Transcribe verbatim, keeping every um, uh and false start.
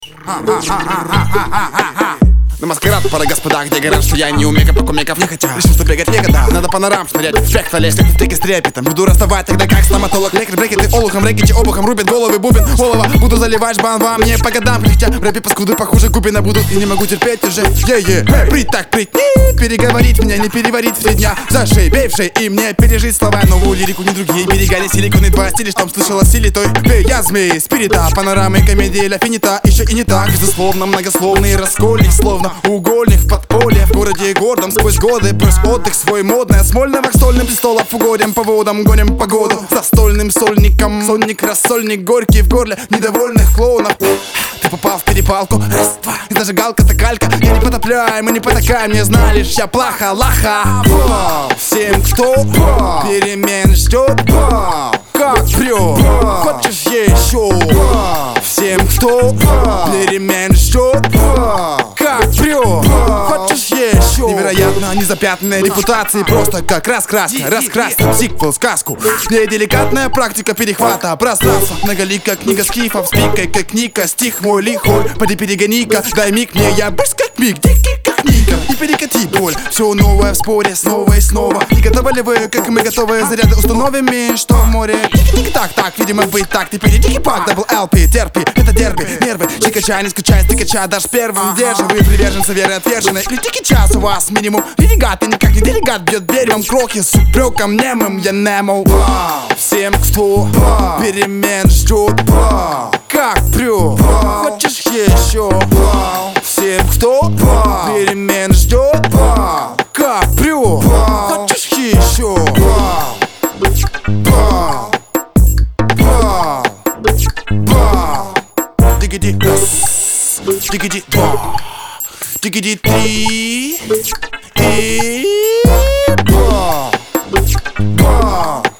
На маскарад, пора, господа, где гарант, что я не умека, покумеков не хотя. Решил, что бегать некогда, надо панорам шнырять. В фехта лезть, как в теке с трепетом. Буду расставать тогда, как стоматолог. Лекарь, брекеты, олухом, рэкете, обухом. Рубят головы, бубен, олова. Буду заливать жбан вам не по годам. Хотя в рэпе паскуды похуже Губина будут. И не могу терпеть уже, е-е. Прить так, прить, не переговорить меня, не переварить все дня. За шеи, бейвшей, и мне пережить слова. Новую лирику, не другие берега, не силиконы, два стиля, что слышала силе той. Пей, я змей, спирита, панорамы, комедии, ля финита. Еще и не так, безусловно, многословный раскольник, словно угольник в подполье, в городе гордом сквозь годы. Брось отдых свой модный от Смольного к стольным престолов. Угодим по водам, гоним погоду за стольным сольником. Сонник, рассольник, горький в горле недовольных клоунов. Ты попал в перепалку, раз, два, и зажигалка-то калька. Я не потопляю, мы не потакаем, не знали, я плаха, лаха. Всем, кто перемен ждет, как прет, хочешь еще. Всем, кто перемен ждет, как прет, хочешь еще. Невероятно незапятнанная репутация, просто как раскраска, раскрасить сиквел, сказку. Не деликатная практика перехвата пространства. Многолика книга скифов, спикай как Ника. Стих мой лихой, поди перегони-ка. Дай миг мне, я быстро как миг, дикий как Ника. Не перекати боль, все новое в споре снова и снова. Не готовы ли вы, как и мы готовы, заряды установим, что в море. Тики-тики так, так, видимо быть так. Ты перейди пак, дабл эл пи, терпи, это дерби. Нервы, чикача, не скачай, стыкача, дашь первым. Держи, вы приверженцы веры отверженной. Летики час у вас минимум. Ренегат, и никак не делегат, бьет берегом крохи с упреком немым, я нему. Всем, кто перемен ждет, как прет, хочешь еще. Всем, кто перемен ждет, как прет, хочешь еще. Дигиди раз, дигиди два, дигиди три и ба, ба.